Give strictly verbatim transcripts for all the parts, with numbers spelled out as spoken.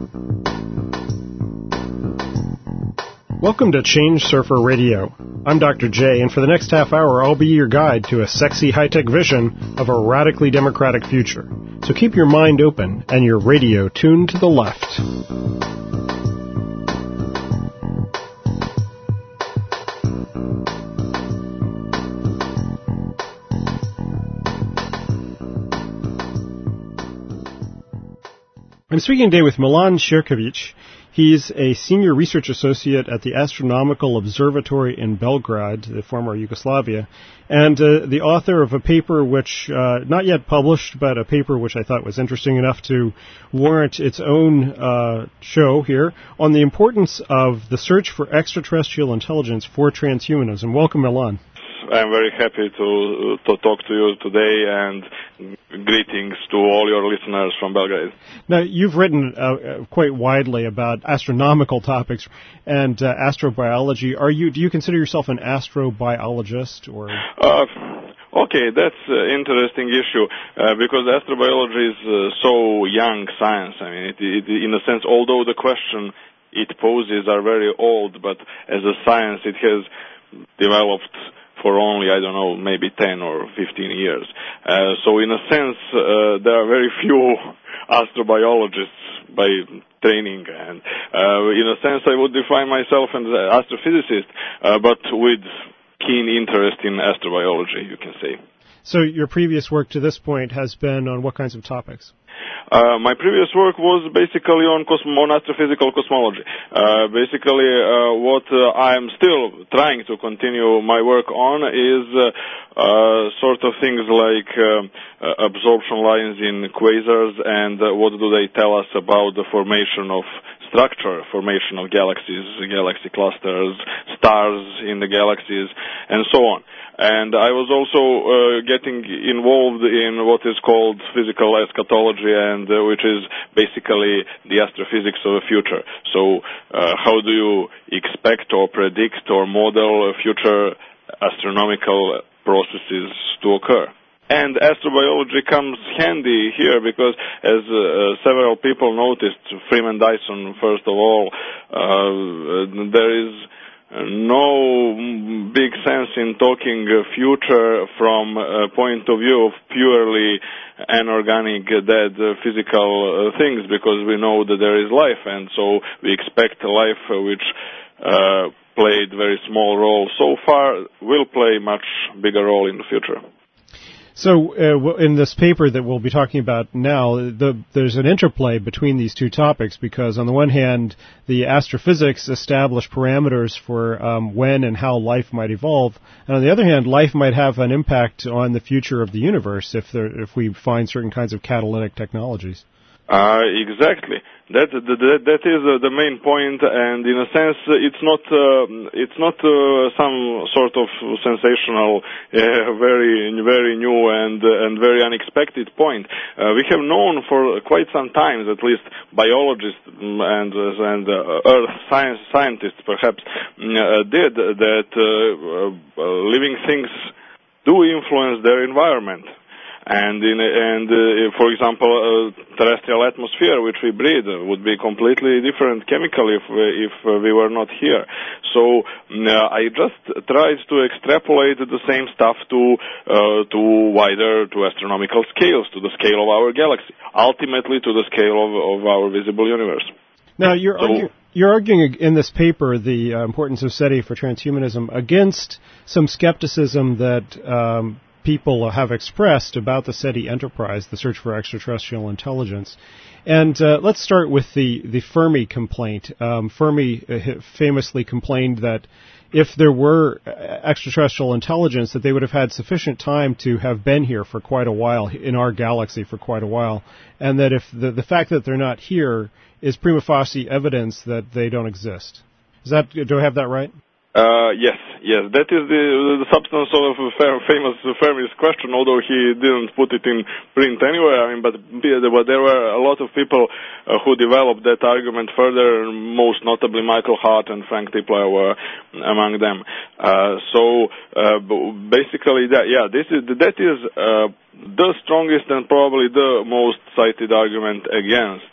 Welcome to Change Surfer Radio. I'm Doctor J, and for the next half hour, I'll be your guide to a sexy high-tech vision of a radically democratic future. So keep your mind open and your radio tuned to the left. I'm speaking today with Milan Ćirković. He's a senior research associate at the Astronomical Observatory in Belgrade, the former Yugoslavia, and uh, the author of a paper which, uh, not yet published, but a paper which I thought was interesting enough to warrant its own uh, show here, on the importance of the search for extraterrestrial intelligence for transhumanism. Welcome, Milan. I'm very happy to to talk to you today, and greetings to all your listeners from Belgrade. Now, you've written uh, quite widely about astronomical topics and uh, astrobiology. Are you? Do you consider yourself an astrobiologist, or? Uh, okay, that's an interesting issue uh, because astrobiology is uh, so young science. I mean, it, it, in a sense, although the question it poses are very old, but as a science, it has developed for only, I don't know, maybe ten or fifteen years. Uh, so in a sense, uh, there are very few astrobiologists by training. And uh, in a sense, I would define myself as an astrophysicist, uh, but with keen interest in astrobiology, you can say. So your previous work to this point has been on what kinds of topics? Uh, my previous work was basically on, cosmo- on astrophysical cosmology. Uh, basically, uh, what uh, I'm still trying to continue my work on is uh, uh, sort of things like uh, uh, absorption lines in quasars, and uh, what do they tell us about the formation of structure, formation of galaxies, galaxy clusters, stars in the galaxies, and so on. And I was also uh, getting involved in what is called physical eschatology, and uh, which is basically the astrophysics of the future. So uh, how do you expect or predict or model future astronomical processes to occur? And astrobiology comes handy here because, as uh, several people noticed, Freeman Dyson, first of all, uh, there is no big sense in talking future from a point of view of purely anorganic, dead physical things, because we know that there is life, and so we expect life which uh, played very small role so far will play much bigger role in the future. So uh, in this paper that we'll be talking about now, the, there's an interplay between these two topics, because on the one hand, the astrophysics establish parameters for um, when and how life might evolve, and on the other hand, life might have an impact on the future of the universe if there, if we find certain kinds of catalytic technologies. Uh, exactly. That, that that is uh, the main point, and in a sense, uh, it's not uh, it's not uh, some sort of sensational, uh, very very new and uh, and very unexpected point. Uh, we have known for quite some time, at least biologists and and uh, earth science scientists perhaps uh, did, that uh, uh, living things do influence their environment. And, in, and uh, for example, uh, terrestrial atmosphere, which we breathe, uh, would be completely different chemically if, we, if uh, we were not here. So uh, I just tried to extrapolate the same stuff to uh, to wider, to astronomical scales, to the scale of our galaxy, ultimately to the scale of, of our visible universe. Now, you're so, argue, you're arguing in this paper the uh, importance of SETI for transhumanism against some skepticism that um, people have expressed about the SETI enterprise, the search for extraterrestrial intelligence. And uh, let's start with the, the Fermi complaint. Um, Fermi uh, famously complained that if there were extraterrestrial intelligence, that they would have had sufficient time to have been here for quite a while, in our galaxy for quite a while, and that if the, the fact that they're not here is prima facie evidence that they don't exist. Is that, do I have that right? Uh, yes, yes. That is the, the substance of a famous Fermi's question, although he didn't put it in print anywhere. I mean, but, but there were a lot of people uh, who developed that argument further, most notably Michael Hart and Frank Tipler were among them. Uh, so, uh, basically, that, yeah, this is, that is uh, the strongest and probably the most cited argument against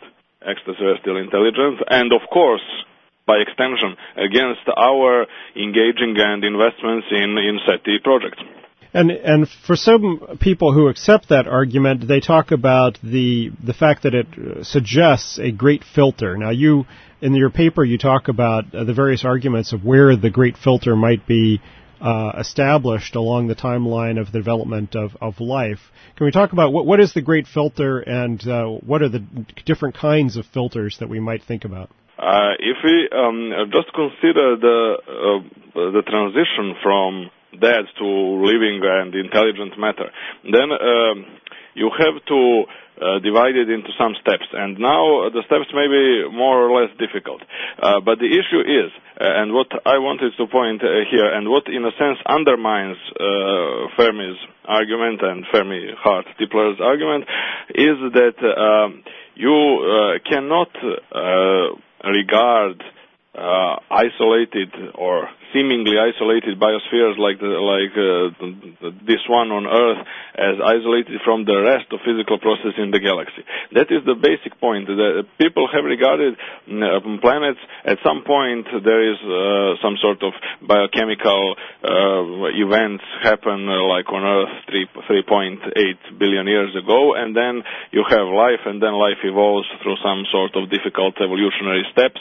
extraterrestrial intelligence, and of course, by extension, against our engaging and investments in, in SETI projects. And and for some people who accept that argument, they talk about the the fact that it suggests a great filter. Now, you in your paper you talk about uh, the various arguments of where the great filter might be uh, established along the timeline of the development of, of life. Can we talk about what what is the great filter, and uh, what are the different kinds of filters that we might think about? Uh, if we um, just consider the uh, the transition from dead to living and intelligent matter, then um, you have to uh, divide it into some steps. And now the steps may be more or less difficult. Uh, but the issue is, uh, and what I wanted to point uh, here, and what in a sense undermines uh, Fermi's argument and Fermi Hart-Tipler's argument, is that uh, you uh, cannot uh, regard uh, isolated or seemingly isolated biospheres like the, like uh, this one on Earth as isolated from the rest of physical processes in the galaxy. That is the basic point. That people have regarded uh, planets, at some point there is uh, some sort of biochemical uh, events happen uh, like on Earth three point eight billion years ago, and then you have life, and then life evolves through some sort of difficult evolutionary steps.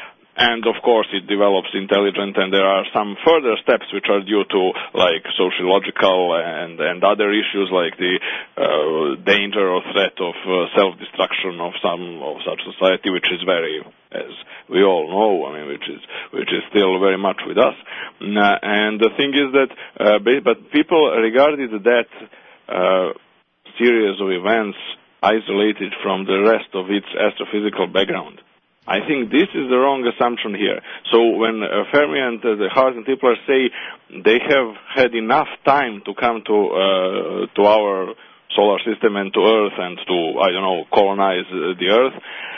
And of course it develops intelligent, and there are some further steps which are due to like sociological and, and other issues like the uh, danger or threat of uh, self-destruction of some of such society, which is very, as we all know, I mean, which is which is still very much with us. And the thing is that, uh, but people regarded that uh, series of events isolated from the rest of its astrophysical background. I think this is the wrong assumption here. So when uh, Fermi and uh, the Hart and Tipler say they have had enough time to come to uh, to our solar system and to Earth and to, I don't know, colonize uh, the Earth,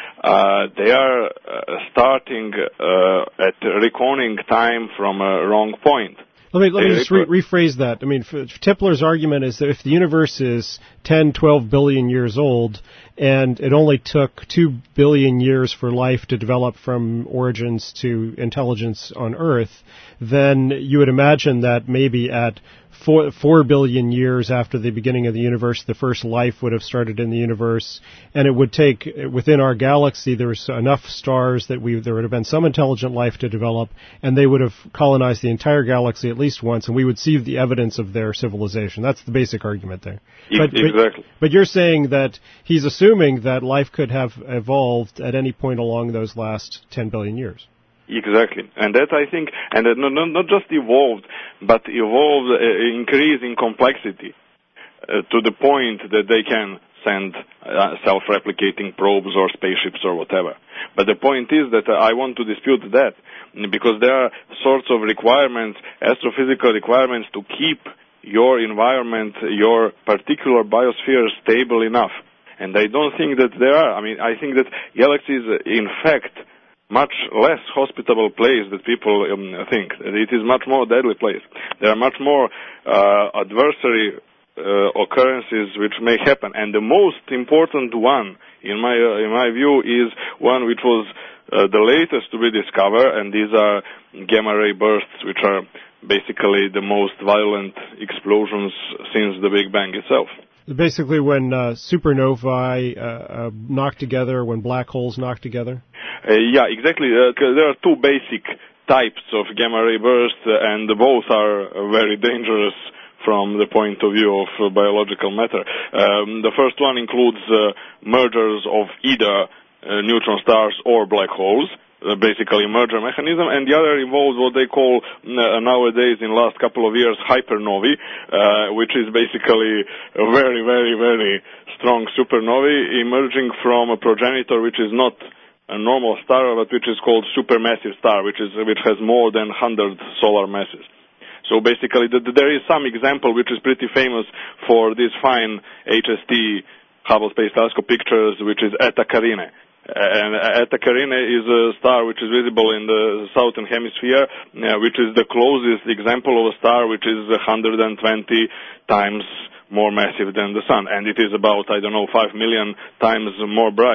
uh, they are uh, starting uh, at reckoning time from a wrong point. Let me let me just re- rephrase that. I mean, Tipler's argument is that if the universe is ten, twelve billion years old, and it only took two billion years for life to develop from origins to intelligence on Earth, then you would imagine that maybe at Four, four billion years after the beginning of the universe, the first life would have started in the universe, and it would take, within our galaxy, there was enough stars that we there would have been some intelligent life to develop, and they would have colonized the entire galaxy at least once, and we would see the evidence of their civilization. That's the basic argument there. But, exactly. But, but you're saying that he's assuming that life could have evolved at any point along those last ten billion years. Exactly. And that, I think, and that not, not just evolved, but evolved, uh, increase in complexity uh, to the point that they can send uh, self-replicating probes or spaceships or whatever. But the point is that uh, I want to dispute that, because there are sorts of requirements, astrophysical requirements, to keep your environment, your particular biosphere stable enough. And I don't think that there are. I mean, I think that galaxies, in fact, much less hospitable place that people um, think. It is much more deadly place. There are much more uh, adversary uh, occurrences which may happen, and the most important one, in my uh, in my view, is one which was uh, the latest to be discovered, and these are gamma ray bursts, which are basically the most violent explosions since the Big Bang itself. Basically, when uh, supernovae uh, uh, knock together, when black holes knock together? Uh, yeah, exactly. Uh, there are two basic types of gamma ray bursts, uh, and both are uh, very dangerous from the point of view of uh, biological matter. Um, the first one includes uh, mergers of either uh, neutron stars or black holes. Uh, basically merger mechanism, and the other involves what they call uh, nowadays, in the last couple of years, hypernovae, uh, which is basically a very, very, very strong supernovae emerging from a progenitor which is not a normal star, but which is called supermassive star, which is which has more than one hundred solar masses. So basically, the, the, there is some example which is pretty famous for these fine H S T Hubble Space Telescope pictures, which is Eta Carinae. And Eta Carinae is a star which is visible in the southern hemisphere, uh, which is the closest example of a star which is one hundred twenty times more massive than the Sun. And it is about, I don't know, five million times more bright.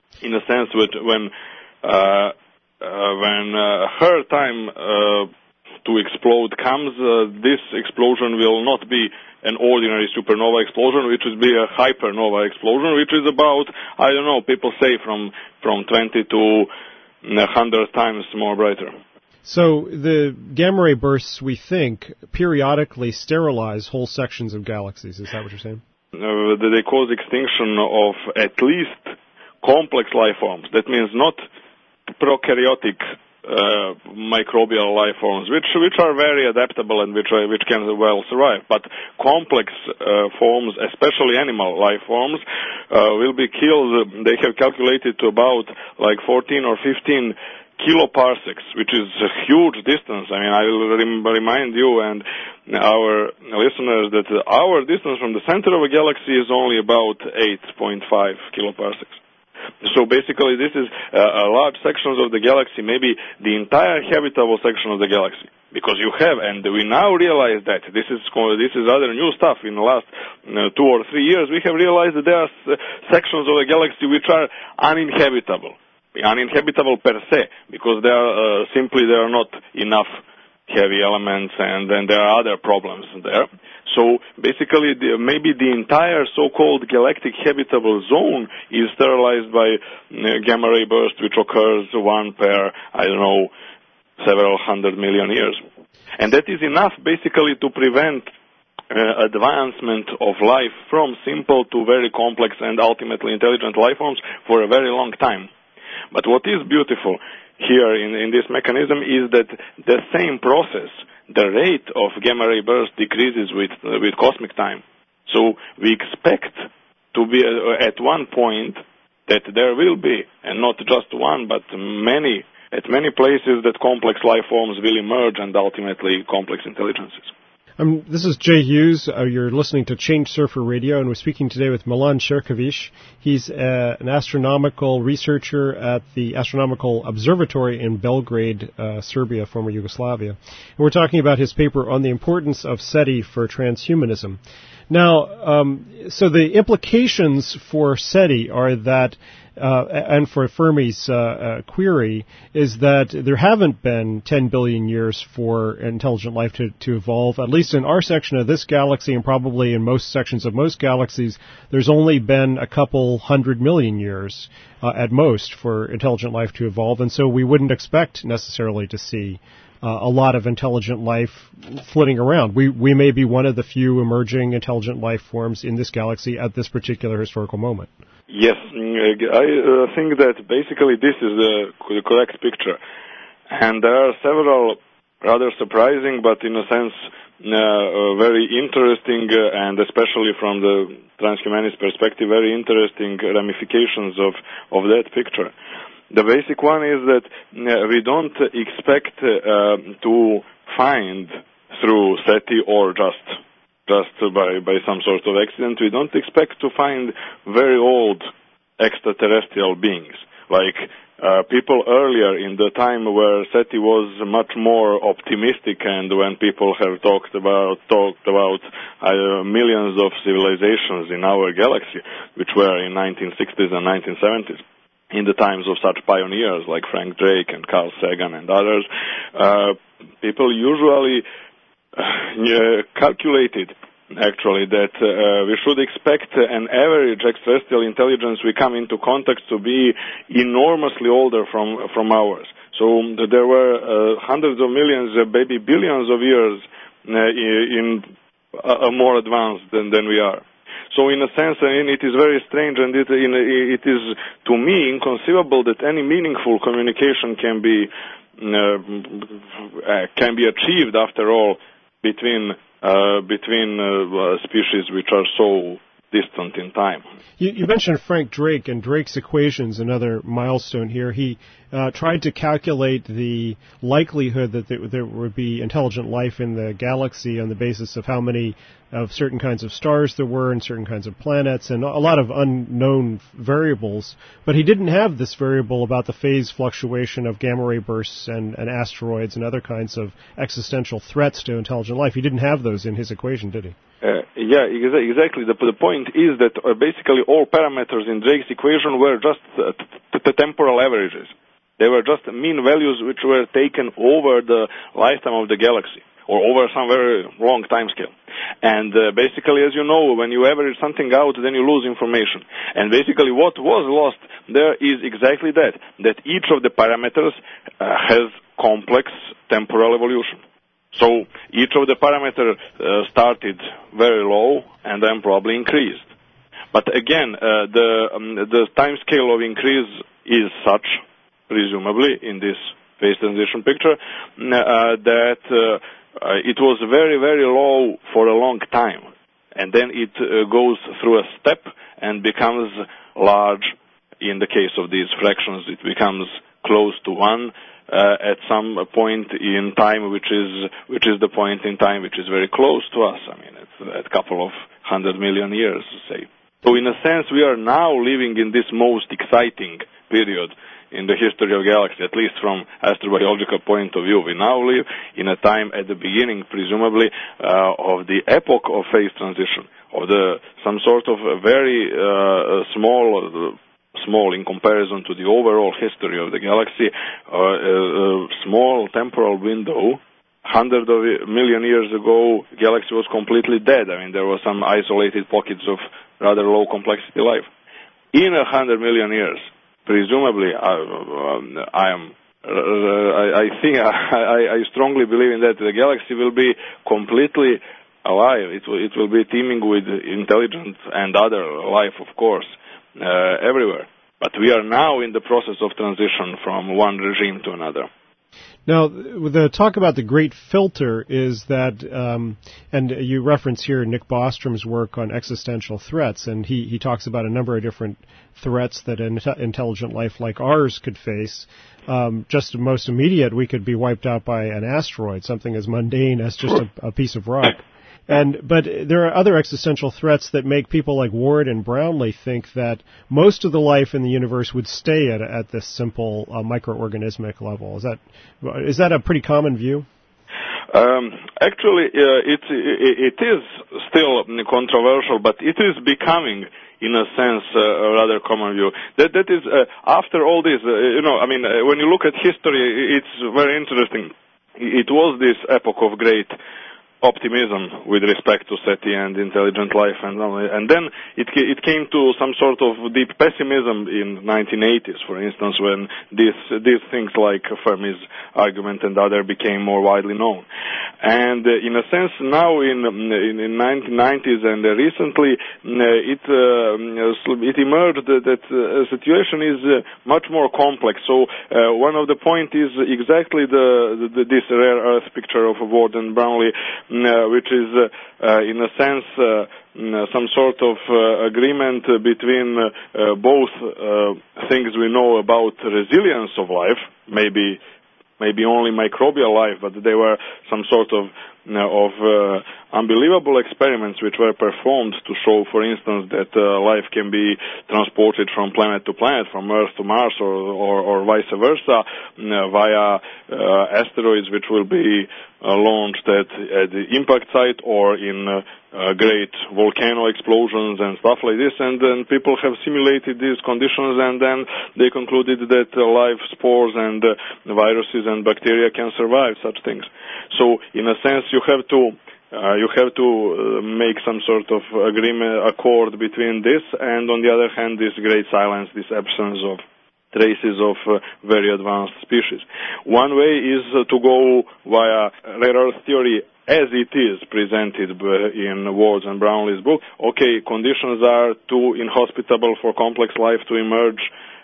in a sense that when uh, uh, when uh, her time uh, to explode comes, uh, this explosion will not be an ordinary supernova explosion, which would be a hypernova explosion, which is about, I don't know, people say from from twenty to one hundred times more brighter. So the gamma ray bursts, we think, periodically sterilize whole sections of galaxies. Is that what you're saying? Uh, they cause extinction of at least complex life forms. That means not prokaryotic uh, microbial life forms, which which are very adaptable and which uh, which can well survive. But complex uh, forms, especially animal life forms, uh, will be killed. They have calculated to about like fourteen or fifteen kiloparsecs, which is a huge distance. I mean, I will rem- remind you and our listeners that our distance from the center of a galaxy is only about eight point five kiloparsecs. So basically, this is uh, a large sections of the galaxy, maybe the entire habitable section of the galaxy. Because you have, and we now realize that this is this is other new stuff. In the last uh, two or three years, we have realized that there are uh, sections of the galaxy which are uninhabitable. Uninhabitable per se, because there are uh, simply there are not enough heavy elements, and then there are other problems there. So basically, the, maybe the entire so-called galactic habitable zone is sterilized by uh, gamma ray burst, which occurs one per, I don't know, several hundred million years. And that is enough basically to prevent uh, advancement of life from simple to very complex and ultimately intelligent life forms for a very long time. But what is beautiful here in, in this mechanism is that the same process, the rate of gamma ray burst decreases with uh, with cosmic time. So we expect to be uh, at one point that there will be, and not just one, but many, at many places that complex life forms will emerge and ultimately complex intelligences. Um, this is Jay Hughes. Uh, you're listening to Change Surfer Radio, and we're speaking today with Milan Ćirković. He's uh, an astronomical researcher at the Astronomical Observatory in Belgrade, uh, Serbia, former Yugoslavia. And we're talking about his paper on the importance of SETI for transhumanism. Now, um, so the implications for SETI are that, uh, and for Fermi's uh, uh, query, is that there haven't been ten billion years for intelligent life to, to evolve. At least in our section of this galaxy, and probably in most sections of most galaxies, there's only been a couple hundred million years uh, at most for intelligent life to evolve, and so we wouldn't expect necessarily to see Uh, a lot of intelligent life flitting around. We we may be one of the few emerging intelligent life forms in this galaxy at this particular historical moment. Yes, I uh, think that basically this is the, the correct picture. And there are several rather surprising, but in a sense uh, uh, very interesting, uh, and especially from the transhumanist perspective, very interesting ramifications of, of that picture. The basic one is that uh, we don't expect uh, to find through SETI or just just by, by some sort of accident, we don't expect to find very old extraterrestrial beings. Like uh, people earlier in the time where SETI was much more optimistic, and when people have talked about talked about uh, millions of civilizations in our galaxy, which were in nineteen sixties and nineteen seventies. In the times of such pioneers like Frank Drake and Carl Sagan and others, uh, people usually uh, calculated, actually, that uh, we should expect an average extraterrestrial intelligence we come into contact to be enormously older from, from ours. So there were uh, hundreds of millions, uh, maybe billions of years uh, in uh, more advanced than, than we are. So in a sense, I mean, it is very strange, and it, it is, to me, inconceivable that any meaningful communication can be uh, can be achieved, after all, between uh, between uh, species which are so distant in time. You, you mentioned Frank Drake, and Drake's equations, another milestone here. He uh, tried to calculate the likelihood that there, there would be intelligent life in the galaxy on the basis of how many of certain kinds of stars there were and certain kinds of planets and a lot of unknown variables. But he didn't have this variable about the phase fluctuation of gamma ray bursts and, and asteroids and other kinds of existential threats to intelligent life. He didn't have those in his equation, did he? Uh, yeah, exa- exactly. The, the point is that uh, basically all parameters in Drake's equation were just uh, t- t- temporal averages. They were just mean values which were taken over the lifetime of the galaxy, or over some very long time scale. And uh, basically, as you know, when you average something out, then you lose information. And basically what was lost there is exactly that, that each of the parameters uh, has complex temporal evolution. So each of the parameters uh, started very low and then probably increased. But again, uh, the, um, the time scale of increase is such, presumably, in this phase transition picture, uh, that uh, Uh, it was very, very low for a long time. And then it uh, goes through a step and becomes large. In the case of these fractions, it becomes close to one uh, at some point in time, which is which is the point in time which is very close to us. I mean, it's a couple of hundred million years, say. So in a sense, we are now living in this most exciting period in the history of galaxy, at least from astrobiological point of view. We now live in a time at the beginning, presumably, uh, of the epoch of phase transition, of the some sort of very uh, small, uh, small in comparison to the overall history of the galaxy, uh, uh, small temporal window. Hundred of million years ago, the galaxy was completely dead. I mean, there were some isolated pockets of rather low complexity life. In a hundred million years, presumably, I, uh, I am. Uh, I, I think I, I strongly believe in that the galaxy will be completely alive. It will, it will be teeming with intelligent and other life, of course, uh, everywhere. But we are now in the process of transition from one regime to another. Now, the talk about the Great Filter is that, um, and you reference here Nick Bostrom's work on existential threats, and he, he talks about a number of different threats that an intelligent life like ours could face. Um, just most immediate, we could be wiped out by an asteroid, something as mundane as just a, a piece of rock. And but there are other existential threats that make people like Ward and Brownlee think that most of the life in the universe would stay at at this simple uh, microorganismic level. Is that is that a pretty common view? Um, actually, uh, it, it it is still controversial, but it is becoming, in a sense, uh, a rather common view. That that is uh, after all this, uh, you know, I mean, uh, when you look at history, it's very interesting. It was this epoch of great optimism with respect to SETI and intelligent life, and and then it it came to some sort of deep pessimism in nineteen eighties, for instance, when these these things like Fermi's argument and other became more widely known. And uh, in a sense, now in in, in nineteen nineties and uh, recently, uh, it uh, it emerged that the uh, situation is uh, much more complex. So uh, one of the points is exactly the, the this rare Earth picture of Ward and Brownlee. Uh, which is, uh, uh, in a sense, uh, some sort of uh, agreement between uh, uh, both uh, things we know about resilience of life, maybe maybe only microbial life, but they were some sort of uh, of uh, unbelievable experiments which were performed to show, for instance, that uh, life can be transported from planet to planet, from Earth to Mars, or or, or vice versa, uh, via uh, asteroids which will be uh, launched at, at the impact site or in uh, uh, great volcano explosions and stuff like this. And then people have simulated these conditions, and then they concluded that uh, life, spores, and uh, viruses and bacteria can survive such things. So, in a sense, you have to Uh, you have to uh, make some sort of agreement, accord between this and, on the other hand, this great silence, this absence of traces of uh, very advanced species. One way is uh, to go via rare earth theory as it is presented in Ward's and Brownlee's book. Okay, conditions are too inhospitable for complex life to emerge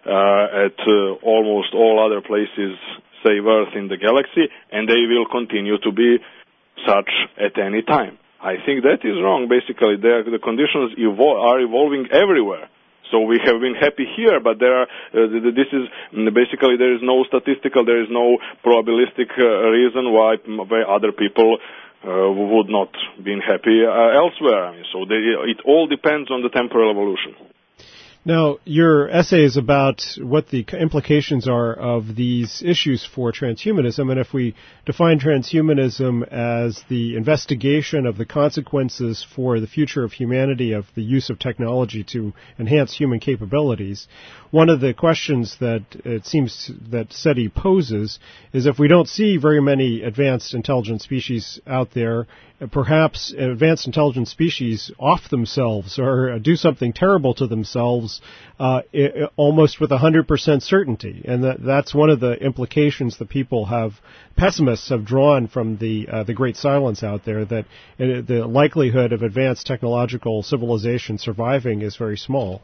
uh, at uh, almost all other places, save Earth, in the galaxy, and they will continue to be such at any time. I think that is wrong. Basically, the conditions evol- are evolving everywhere. So we have been happy here, but there are, uh, this is basically there is no statistical, there is no probabilistic uh, reason why, why other people uh, would not be happy uh, elsewhere. I mean, so they, it all depends on the temporal evolution. Now, your essay is about what the implications are of these issues for transhumanism, and if we define transhumanism as the investigation of the consequences for the future of humanity of the use of technology to enhance human capabilities, one of the questions that it seems that SETI poses is if we don't see very many advanced intelligent species out there, perhaps advanced intelligent species off themselves or do something terrible to themselves uh, it, almost with one hundred percent certainty. And that, that's one of the implications that people have, pessimists have drawn from the uh, the great silence out there, that uh, the likelihood of advanced technological civilization surviving is very small.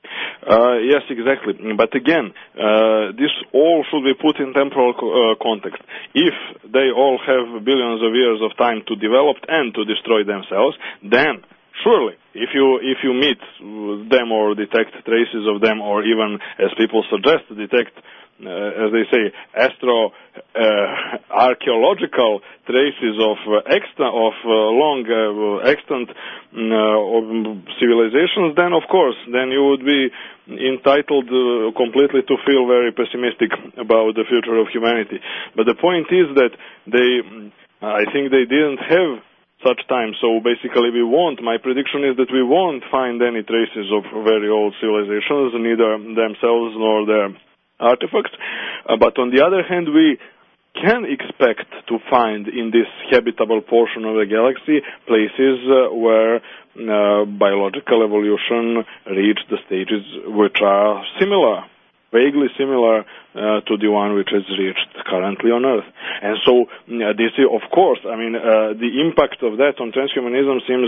Uh, yes, exactly. But again, uh, this all should be put in temporal co- uh, context. If they all have billions of years of time to develop and to destroy themselves, then surely, if you if you meet them or detect traces of them, or even, as people suggest, detect, uh, as they say, astro uh, archaeological traces of uh, extant of uh, long uh, extant uh, of civilizations, then of course, then you would be entitled uh, completely to feel very pessimistic about the future of humanity. But the point is that they, I think they didn't have such time, so basically we won't, my prediction is that we won't find any traces of very old civilizations, neither themselves nor their artifacts. Uh, but on the other hand, we can expect to find in this habitable portion of the galaxy places uh, where uh, biological evolution reached the stages which are similar, vaguely similar uh, to the one which is reached currently on Earth. And so uh, this is, of course, I mean, uh, the impact of that on transhumanism seems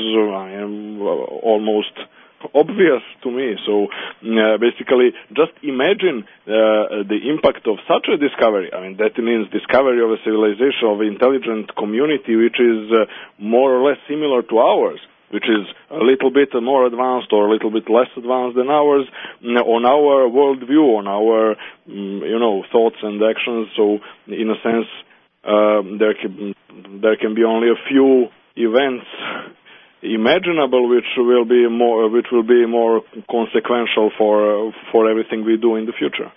uh, almost obvious to me. So uh, basically, just imagine uh, the impact of such a discovery. I mean, that means discovery of a civilization, of an intelligent community which is uh, more or less similar to ours, which is a little bit more advanced or a little bit less advanced than ours, on our worldview, on our, you know, thoughts and actions. So, in a sense, uh, there can there can be only a few events imaginable which will be more which will be more consequential for uh, for everything we do in the future.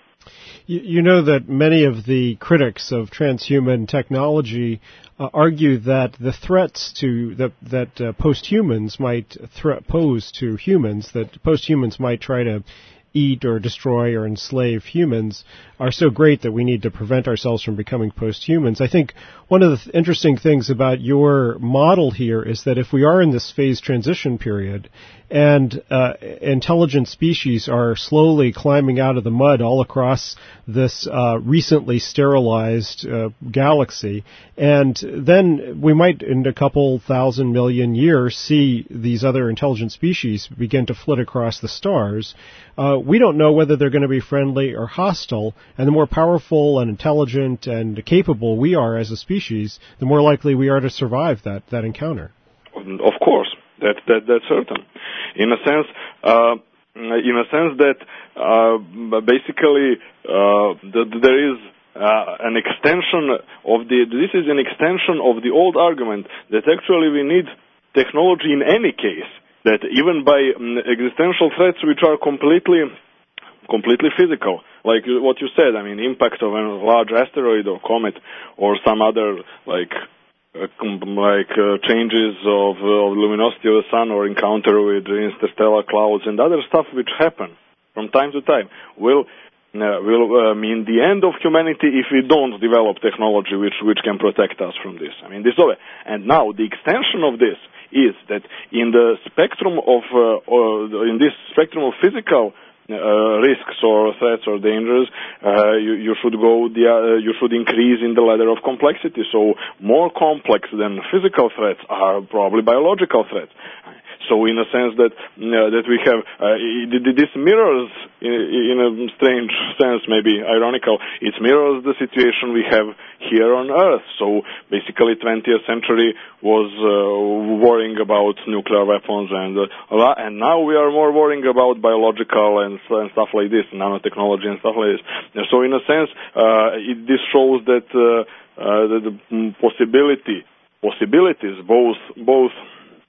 You know that many of the critics of transhuman technology uh, argue that the threats to the, that uh, posthumans might thre- pose to humans, that posthumans might try to eat or destroy or enslave humans, are so great that we need to prevent ourselves from becoming posthumans. I think one of the th- interesting things about your model here is that if we are in this phase transition period and uh, intelligent species are slowly climbing out of the mud all across this uh, recently sterilized uh, galaxy, and then we might, in a couple thousand million years, see these other intelligent species begin to flit across the stars. Uh, we don't know whether they're going to be friendly or hostile, and the more powerful and intelligent and capable we are as a species, the more likely we are to survive that, that encounter. Of course, that, that that's certain. In a sense, uh, in a sense that uh, basically uh, the, there is uh, an extension of the. This is an extension of the old argument that actually we need technology in any case. That even by um, existential threats which are completely, completely physical, like what you said, I mean, impact of a large asteroid or comet or some other like. Uh, like uh, changes of, uh, of luminosity of the sun or encounter with interstellar clouds and other stuff which happen from time to time will uh, will uh, mean the end of humanity if we don't develop technology which which can protect us from this. I mean, this is over. And now the extension of this is that in the spectrum of uh, or in this spectrum of physical Uh, risks or threats or dangers, uh, you, you should go the, uh, you should increase in the ladder of complexity. So more complex than physical threats are probably biological threats. So in a sense that uh, that we have uh, this mirrors in, in a strange sense, maybe ironical, it mirrors the situation we have here on Earth. So basically, twentieth century was uh, worrying about nuclear weapons, and uh, and now we are more worrying about biological and, and stuff like this, nanotechnology and stuff like this. And so in a sense, uh, it, this shows that uh, uh, the, the possibility possibilities both both.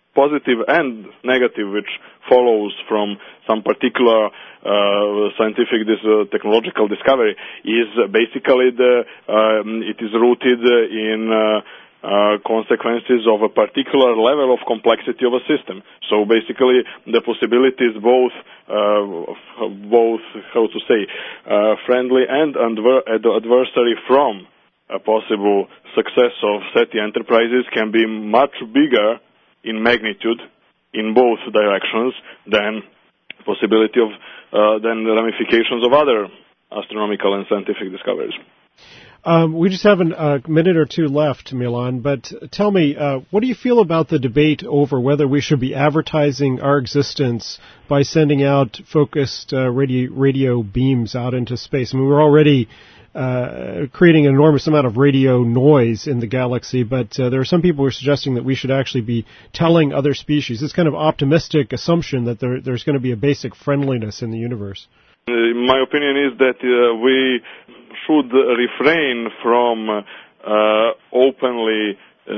positive and negative, which follows from some particular uh, scientific, this uh, technological discovery, is basically the um, it is rooted in uh, uh, consequences of a particular level of complexity of a system. So basically, the possibilities both uh, both how to say uh, friendly and adver- adversary from a possible success of SETI enterprises can be much bigger in magnitude in both directions than possibility of uh, than the ramifications of other astronomical and scientific discoveries. Um, we just have a uh, minute or two left, Milan, but tell me, uh, what do you feel about the debate over whether we should be advertising our existence by sending out focused uh, radio, radio beams out into space? I mean, we're already uh, creating an enormous amount of radio noise in the galaxy, but uh, there are some people who are suggesting that we should actually be telling other species. This kind of optimistic assumption that there, there's going to be a basic friendliness in the universe. Uh, my opinion is that uh, we should refrain from uh, openly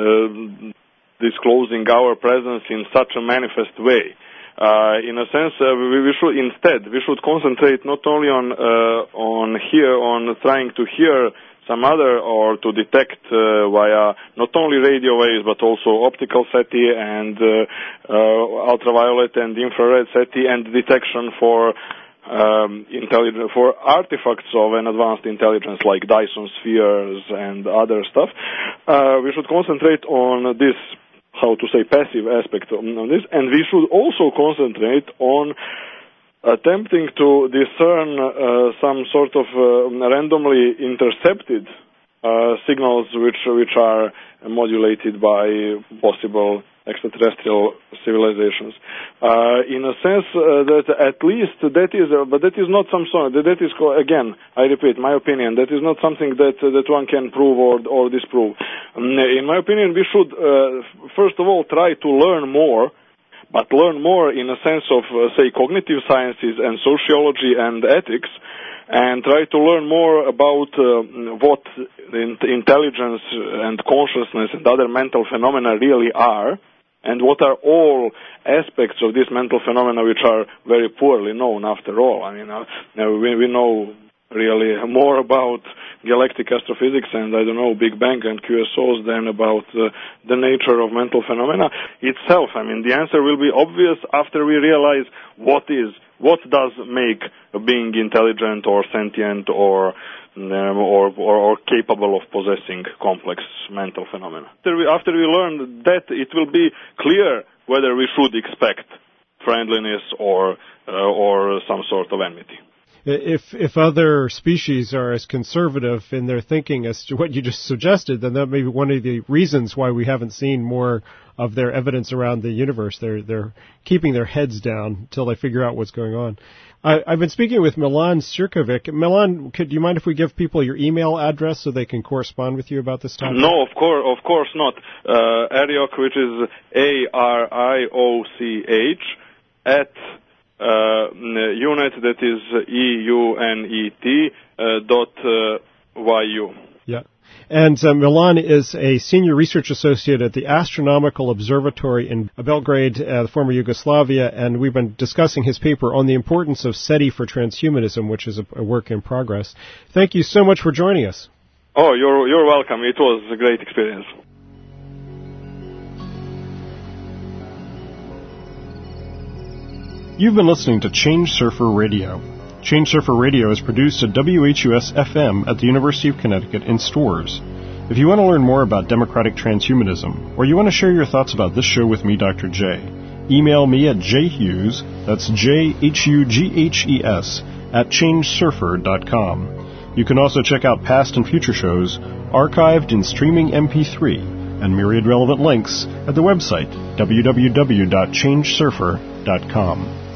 uh, disclosing our presence in such a manifest way. Uh, in a sense, uh, we, we should instead we should concentrate not only on uh, on here on trying to hear some other or to detect uh, via not only radio waves but also optical SETI and uh, uh, ultraviolet and infrared SETI and detection for um, intelligence for artifacts of an advanced intelligence like Dyson spheres and other stuff. Uh, we should concentrate on this, how to say, passive aspect on this, and we should also concentrate on attempting to discern uh, some sort of uh, randomly intercepted uh, signals which which are modulated by possible extraterrestrial civilizations. Uh, in a sense uh, that at least that is, uh, but that is not some sort. That is again, I repeat, my opinion. That is not something that uh, that one can prove or or disprove. Um, in my opinion, we should uh, first of all try to learn more. But learn more in a sense of, uh, say, cognitive sciences and sociology and ethics, and try to learn more about uh, what in- intelligence and consciousness and other mental phenomena really are, and what are all aspects of these mental phenomena which are very poorly known after all. I mean, uh, we, we know really more about galactic astrophysics and, I don't know, Big Bang and Q S Os than about uh, the nature of mental phenomena itself. I mean, the answer will be obvious after we realize what is, what does make a being intelligent or sentient or um, or, or, or capable of possessing complex mental phenomena. After we, after we learn that, it will be clear whether we should expect friendliness or uh, or some sort of enmity. If if other species are as conservative in their thinking as to what you just suggested, then that may be one of the reasons why we haven't seen more of their evidence around the universe. They're they're keeping their heads down until they figure out what's going on. I, I've been speaking with Milan Cirkovic. Milan, could do you mind if we give people your email address so they can correspond with you about this topic? No, of course, of course not. Uh, Ariok, which is A R I O C H at Uh, unit, that is E U N E T uh, dot uh, Y U. Yeah. And uh, Milan is a senior research associate at the Astronomical Observatory in Belgrade, uh, the former Yugoslavia, and we've been discussing his paper on the importance of SETI for transhumanism, which is a, a work in progress. Thank you so much for joining us. Oh, you're you're welcome. It was a great experience. You've been listening to Change Surfer Radio. Change Surfer Radio is produced at W H U S F M at the University of Connecticut in Storrs. If you want to learn more about democratic transhumanism, or you want to share your thoughts about this show with me, Doctor J, email me at jhughes, that's J H U G H E S, at change surfer dot com. You can also check out past and future shows archived in streaming M P three and myriad relevant links at the website w w w dot change surfer dot com.